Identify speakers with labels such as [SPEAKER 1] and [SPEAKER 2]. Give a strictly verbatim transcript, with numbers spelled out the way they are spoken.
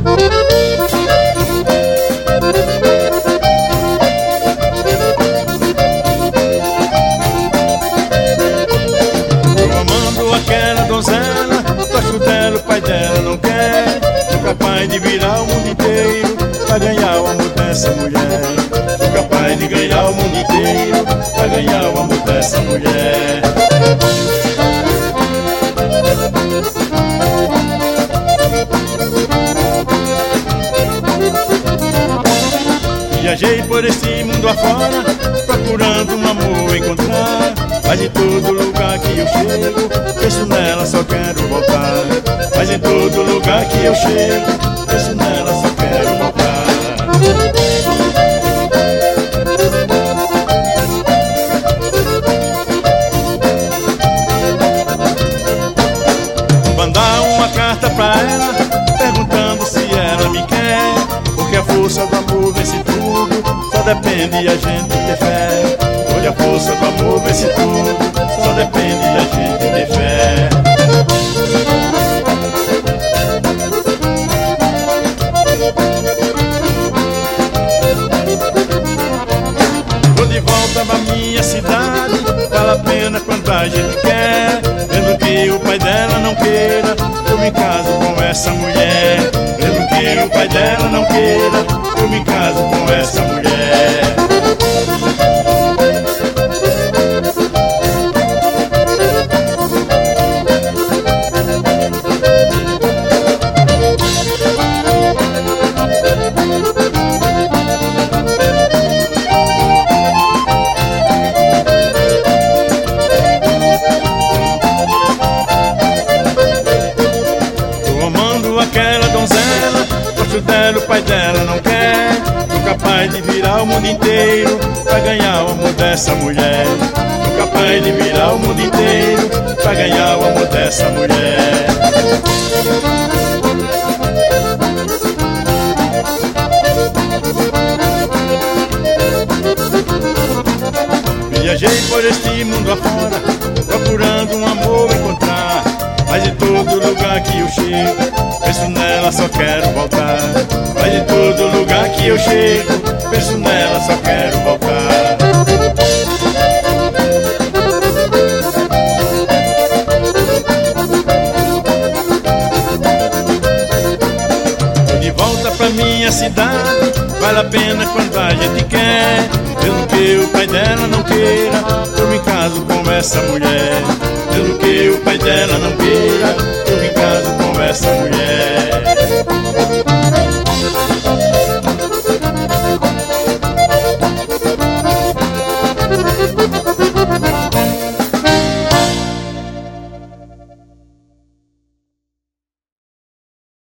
[SPEAKER 1] Gosto dela, o pai dela não quer. Sou capaz de virar o mundo inteiro pra ganhar o amor dessa mulher. Sou capaz de ganhar o mundo inteiro pra ganhar o amor dessa mulher. Viajei por esse mundo afora, procurando um amor encontrar. Mas em todo lugar que eu chego, penso nela, só quero voltar. Mas em todo lugar que eu chego, penso nela, só quero voltar. Mandar uma carta pra ela, perguntando se ela me quer. Porque a força do amor vence tudo, só depende a gente ter fé. Porque a força do amor vence tudo, só depende a gente ter fé. Vou de volta pra minha cidade, vale a pena quando a gente quer. Mesmo que o pai dela não queira, eu me caso com essa mulher. Mesmo que o pai dela não queira, eu me caso com essa mulher. Aquela donzela, gosto dela, o pai dela não quer. Sou capaz de virar o mundo inteiro pra ganhar o amor dessa mulher. Sou capaz de virar o mundo inteiro pra ganhar o amor dessa mulher. Viajei por este mundo afora, procurando um amor encontrar. Mas em todo lugar que eu chego, penso nela, só quero voltar. Mas em todo lugar que eu chego, penso nela, só quero voltar. Tô de volta pra minha cidade, vale a pena quando a gente quer. Mesmo que o pai dela não queira, eu me caso com essa mulher. Mesmo que o pai dela não queira, eu me caso com essa mulher.